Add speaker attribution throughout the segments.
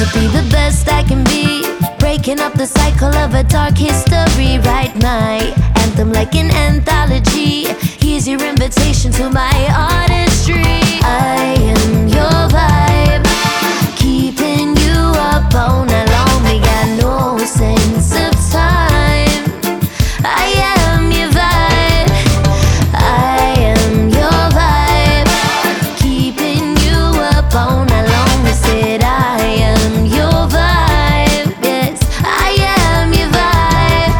Speaker 1: to be the best I can be, breaking up the cycle of a dark history. Write my anthem like an anthology. Here's your invitation to my artistry. I am your vibe, keeping you up all night long. We got no sense of time. I am your vibe, I am your vibe, keeping you up all night long. We said I am your vibe, yes, I am your vibe.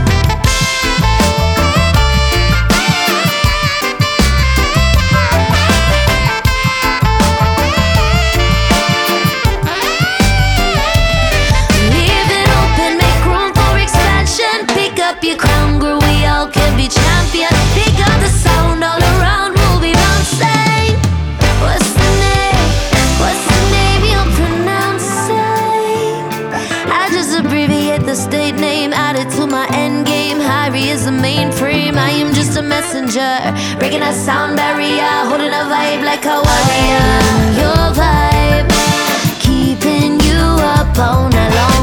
Speaker 1: Leave it open, make room for expansion. Pick up your crown, girl, we all can be champions. Pick up the sound all around, we'll be bouncing. What's the name? What's the name you're pronouncing? I just abbreviate the state name, add it to my end game. Harry is the mainframe, I am just a messenger, breaking that sound barrier, holding a vibe like a warrior. I am your vibe, keeping you up all night long.